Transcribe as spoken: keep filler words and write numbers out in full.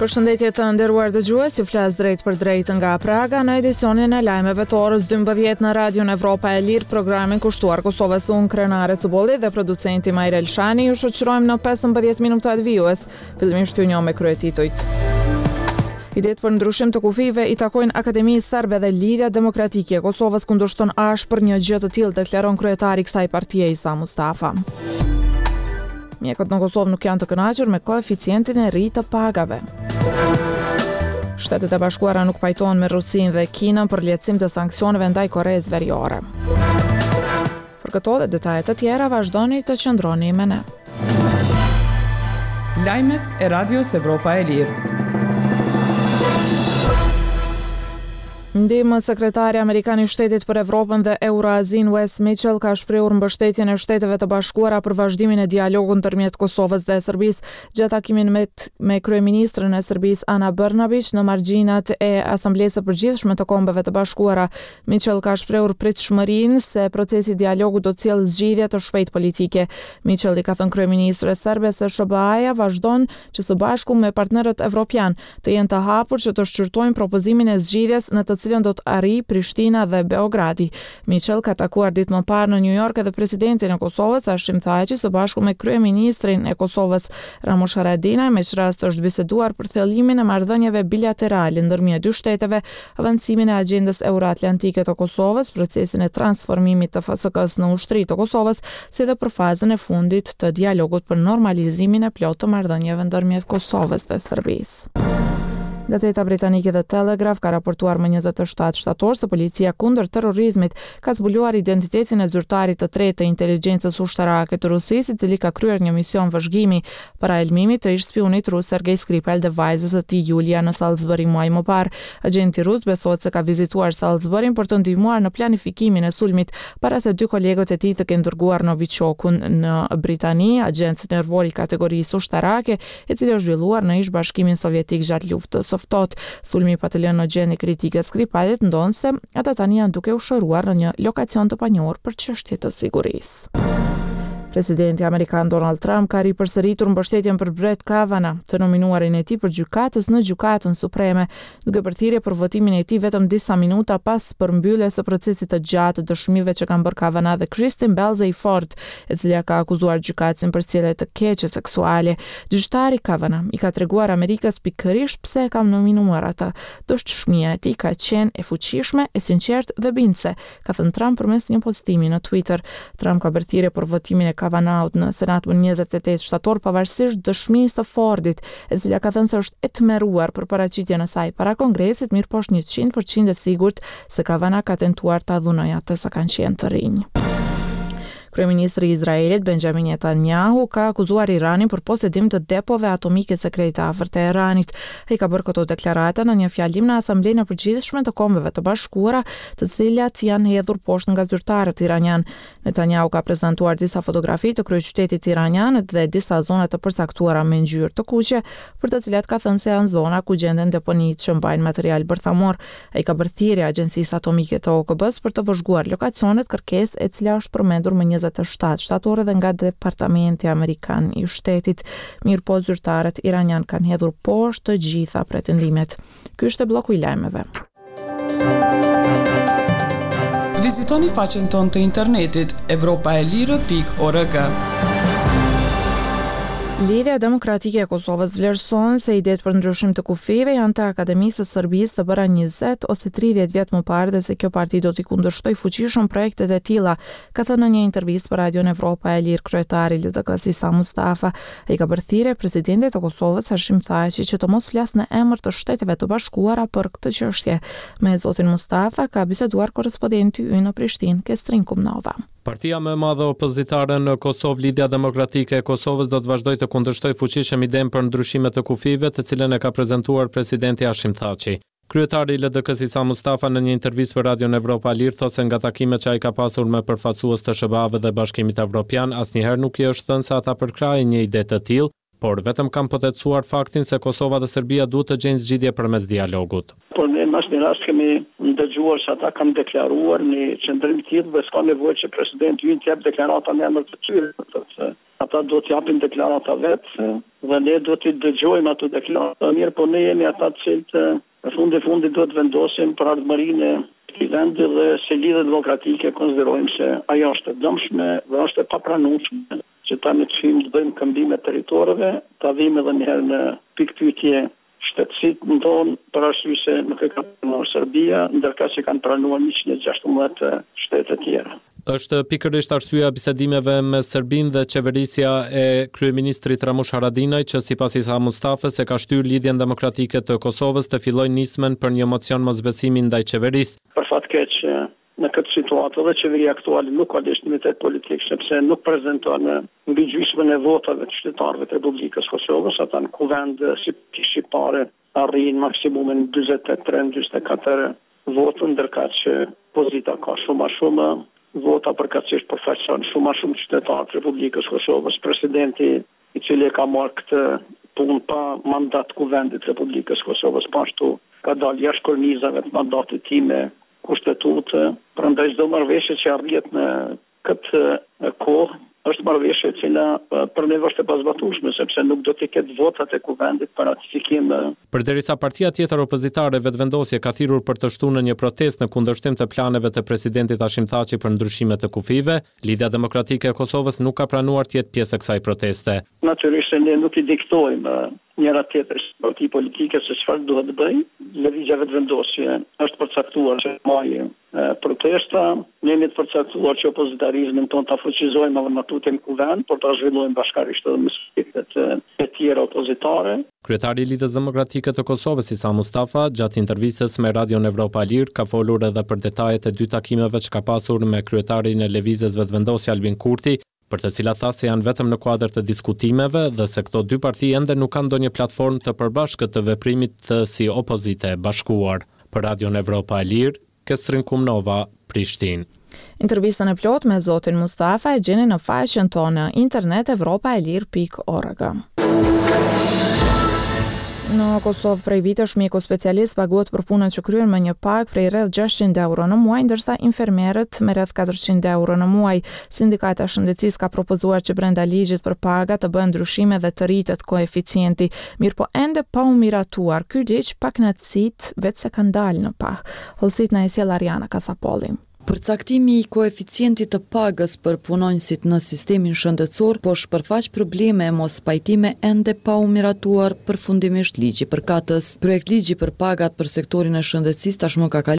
Përshëndetje të nderuar dëgjues, ju flas drejt për drejt nga Praga në edicionin e lajmeve të orës dymbëdhjetë në Radion Evropa e Lirë, programin kushtuar Kosovës unë Krenare Cubolli dhe producenti Majrel Shani. Ju shoqërojmë në pesëmbëdhjetë minutat vijues. Fillimisht ju njoh me kryetitujt. Idetë për ndryshim të kufive i takojnë Akademisë Serbe dhe Lidhja Demokratike e Kosovës kundërshton ashpër një gjë të tillë, deklaron kryetari i kësaj partie Isa Mustafa. Mjekët në Kosovë nuk janë të kënaqur me koeficientin e ri të pagave. Shtetet e Bashkuara nuk pajtohen me Rusinë dhe Kinën për lehtësim të sanksioneve ndaj Koreas Veriore. Për këto dhe detajet të tjera vazhdoni të qëndroni me ne. Lajmet e Radios Evropa e Lirë. Ndihmë sekretari Amerikan i Shtetit për Evropën dhe Eurazin Wes Mitchell ka shprehur mbështetjen e Shteteve të Bashkuara për vazhdimin e dialogut ndërmjet Kosovës dhe Serbisë. Gjatë takimin me, me kryeministrin e Serbisë Ana Brnabić në margjinat e Asamblesë së Përgjithshme të Kombeve të Bashkuara, Mitchell ka shprehur pritshmërinë se procesi i dialogut do të sjellë zgjidhje të shpejtë politike. Mitchell i ka thënë kryeministres serbe se S B A-ja vazhdon që së bashku me partnerët evropian të jenë të hapur që të shqyrtojnë propozimin e zgjidhjes në të cilën do të arrijë Prishtina dhe Beogradi. Mitchell ka takuar ditë më parë në New York edhe presidentin e Kosovës Hashim Thaçi së bashku me kryeministrin e Kosovës Ramush Haradinaj, me që rast është biseduar për thellimin e marrëdhënieve bilaterale ndërmjet dy shteteve, avancimin e agjendës euroatlantike të Kosovës, procesin e transformimit të F S K-s në ushtri të Kosovës, si dhe për fazën e fundit të dialogut për normalizimin e plotë të marrëdhënieve ndërmjet Kosovës dhe Serbisë. Gazeta britanike The Telegraph ka raportuar më njëzet e shtatë shtator se policia kundër terrorizmit ka zbuluar identitetin e zyrtarit të tretë të inteligjencës ushtarake të Rusisë, i cili ka kryer një mision vëzhgimi para elmimit të ish spionit rus Sergej Skripal dhe vajzës së tij Julia në Salisbury muaj më parë. Agenti rus besohet se ka vizituar Salisburyn për të ndihmuar në planifikimin e sulmit para se dy kolegët e tij të kenë dërguar Novichokun në Britani, agent nervor i kategorisë ushtarake, i cili është zhvilluar në ish bashkimin sovjetik gjatë luftës së ftohtë. Sulmi pa të lënë në gjendje kritike Skripalit ndonë se ata tani janë duke u shëruar në një lokacion të panjohur për çështje të sigurisë. Presidenti Amerikan Donald Trump ka ripërsëritur mbështetjen për Brett Kavanaugh, të nominuarin e tij për gjykatës në Gjykatën Supreme, duke përthirrje për votimin e tij vetëm disa minuta pas përmbylljes së procesit të gjatë të dëshmive që kanë bërë Kavanaugh dhe Christine Blasey Ford, e cila ka akuzuar gjykatësin për sjellje të keqe seksuale. Gjyqtari Kavanaugh i ka treguar Amerikës pikërisht pse e ka nominuar atë. Dëshmia e tij ka qenë e fuqishme, e sinqertë dhe bindse, ka thënë Trump përmes një postimi në Twitter. Trump ka bërthirrje për votimin e Kavanaugh në Senat më njëzet e tetë shtator pavarësisht dëshmisë së Fordit, e cila ka thënë se është e tmerruar për paraqitjen e saj para Kongresit, mirë po është njëqind përqind e sigurt se Kavanaugh ka tentuar ta dhunojë atë sa kanë qenë të rinj. Kryeministri i Izraelit Benjamin Netanyahu ka akuzuar Iranin për posedim të depove atomike sekrete afër Teheranit. Ai ka bërë këto deklarata në një fjalim në Asamblenë e Përgjithshme të Kombeve të Bashkuara, të cilat janë hedhur poshtë nga zyrtarët iranian. Netanyahu ka prezantuar disa fotografi të kryeqytetit iranian dhe disa zona të përcaktuara me ngjyrë të kuqe, për të cilat ka thënë se janë zona ku gjenden deponitë që mbajnë material bërthamor. Ai ka bërë thirrje Agjencisë Atomike të O K B-s për të vëzhguar lokacionet, kërkesë e cila është përmendur më njëzet e shtatë shtator dhe nga Departamenti Amerikan i Shtetit. Mirë po zyrtarët iranian kanë hedhur poshtë të gjitha pretendimet. Ky është bloku i lajmeve. Vizitoni faqen tonë të internetit evropaelire pikë org. Lidhja Demokratike e Kosovës vlerëson se idetë për ndryshim të kufive janë të Akademisë së Serbisë të bëra njëzet ose tridhjetë vjet më parë dhe se kjo parti do t'i kundërshtoj fuqishëm projektet e tilla, ka thënë në një intervistë për Radion Evropa e Lirë kryetari L D K-s Isa Mustafa. Ai ka bërë thirrje presidentit të Kosovës Hashim Thaçi që të mos flasë në emër të Shteteve të Bashkuara për këtë çështje. Me zotin Mustafa ka biseduar korrespondenti ynë në Prishtinë, Kestrin Kumnova. Partia më e madhe opozitare në Kosovë, Lidhja Demokratike e Kosovës, do të vazhdojë të kundërshtoj fuqishëm idenë për ndryshime të kufive, të cilën e ka prezantuar presidenti Hashim Thaçi. Kryetari i L D K-s Isa Mustafa në një intervistë për Radion Evropa Lirë thotë se nga takimet që ai ka pasur me përfaqësues të S B A-ve dhe Bashkimit Evropian, asnjëherë nuk i është thënë se ata përkrajnë një ide të tillë, por vetëm kanë potencuar faktin se Kosova dhe Serbia duhet të gjejnë zgjidhje përmes dialogut. Por ne në asnjë rast kemi ndëgjuar se ata kanë deklaruar një qëndrim të tillë dhe s'ka nevojë që presidenti ynë të jap deklarata në emër të tyre, thotë se ata do të japin deklarata vetë dhe ne do t'i dëgjojmë ato deklarata, mirë po ne jemi ata të cilët në fundi fundi do të vendosim për ardhmërinë e këtij vendi dhe se lidhje demokratike konsiderojmë se ajo është e dëmshme dhe është e papranueshme që ta në të fim të bëjmë këmbime territoreve, ta vim edhe njëherë në pikpyetje shtetësitë në tonë për arsye se nuk e ka pranuar Serbia, ndërka që kanë pranuar njëqind e gjashtëmbëdhjetë shtete tjera. Është pikërisht arsyeja bisedimeve me Serbinë dhe qeverisja e kryeministrit Ramush Haradinaj që sipas Isa Mustafës e ka shtyrë lidhjen demokratike të Kosovës të fillojë nismen për një mocion mosbesimi ndaj qeverisë. Për fat keq në këtë situatë dhe qeveria aktuale nuk ka legitimitet politik sepse nuk prezanton mbi gjysmën e votave të qytetarëve të Republikës Kosovës, ata në kuvend si shqiptare arrin maksimumin dyzet e tre dyzet e katër votë, ndërka që pozita ka shumë a shumë vota përkatësisht përfaqëson shumë a shumë qytetarë të Republikës Kosovës. Presidenti i cili ka marrë këtë punë pa mandat kuvendit të Republikës Kosovës, pashtu ka dalë jashtë kornizave të mandatit time kushtetutë, prandaj çdo marrëveshje që arrihet në këtë kohë është marrëveshje e cila për ne është e pazbatueshme sepse nuk do të ketë votat e kuvendit për ratifikim. Përderisa partia tjetër opozitare vetëvendosje ka thirrur për të shtuar në një protestë në kundërshtim të planeve të presidentit Hashim Thaçi për ndryshime të kufive, Lidhja Demokratike e Kosovës nuk ka pranuar të jetë pjesë e kësaj proteste. Natyrisht ne nuk i diktojmë njëra tjetër parti politike se çfarë duhet të bëjë. Lëvizja vetëvendosje është përcaktuar që marrë protesta, ne jemi të përcaktuar që opozitarizmin ton ta fuqizojmë edhe në tutje në kuvend, por ta zhvillojmë bashkërisht edhe me subjektet e tjera opozitare. Kryetari i Lidhjes Demokratike të Kosovës Isa Mustafa, gjatë intervistës me Radion Evropa Lir, ka folur edhe për detajet e dy takimeve që ka pasur me kryetarin e lëvizjes vetëvendosje Albin Kurti, për të cilat tha se janë vetëm në kuadër të diskutimeve dhe se këto dy parti ende nuk kanë ndonjë platformë të përbashkët të veprimit të si opozite e bashkuar. Për Radion Evropa Lir, Kestrin Kumnova, Prishtinë. Intervistën e plot me zotin Mustafa e gjeni në faqen tonë në internet evropaelir pikë org. Në Kosovë prej vitesh mjeku specialist paguhet për punën që kryen me një pagë prej rreth gjashtëqind euro në muaj, ndërsa infermierët me rreth katërqind euro në muaj. Sindikata e shëndetësisë ka propozuar që brenda ligjit për paga të bëhen ndryshime dhe të rritet koeficienti, mirëpo ende pa u miratuar. Ky ligj pak natësit vetë se ka dalë në pagë. Hollësit na e sjell Ariana Kasapolli. Përcaktimi i koeficientit të pagës për punonjësit në sistemin shëndetësor po shpërfaq probleme e mos pajtime ende pa u miratuar përfundimisht ligji përkatës. Projekt ligji për pagat për sektorin e shëndetësisë tashmë ka